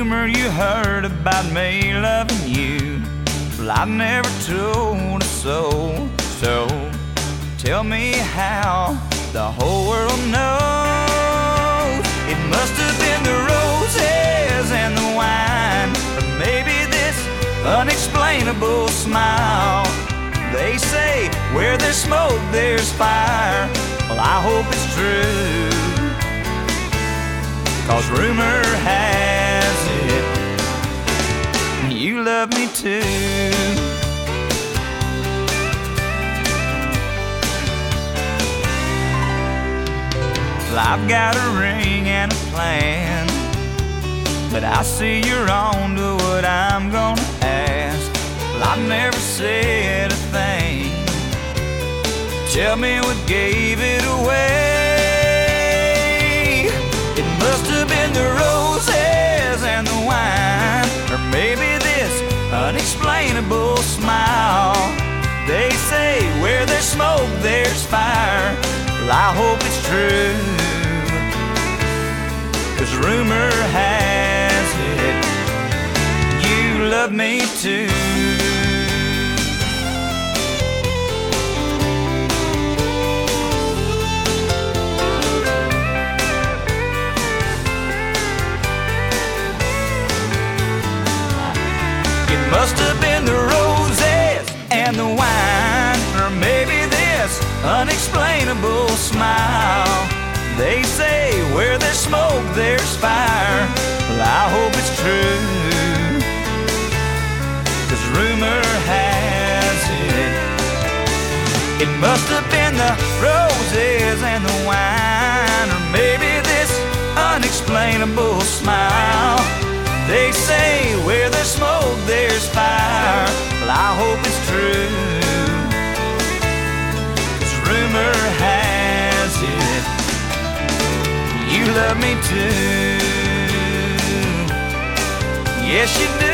rumor you heard about me loving you, well, I've never told a soul. So tell me how the whole world knows. It must have been the roses and the wine, or maybe this unexplainable smile. They say where there's smoke there's fire. Well, I hope it's true, 'cause rumor has it you love me too. Well, I've got a ring and a plan, but I see you're on to what I'm gonna ask. Well, I've never said a thing. Tell me what gave it away. It must have been the roses and the wine, or maybe this unexplainable smile. They say where there's smoke there's fire. Well, I hope it's true, 'cause rumor has it you love me too. Must have been the roses and the wine, or maybe this unexplainable smile. They say where there's smoke there's fire. Well, I hope it's true, 'cause rumor has it it must have been the roses and the wine, or maybe this unexplainable smile. They say where there's smoke there's fire. Well, I hope it's true, 'cause rumor has it you love me too. Yes, you do.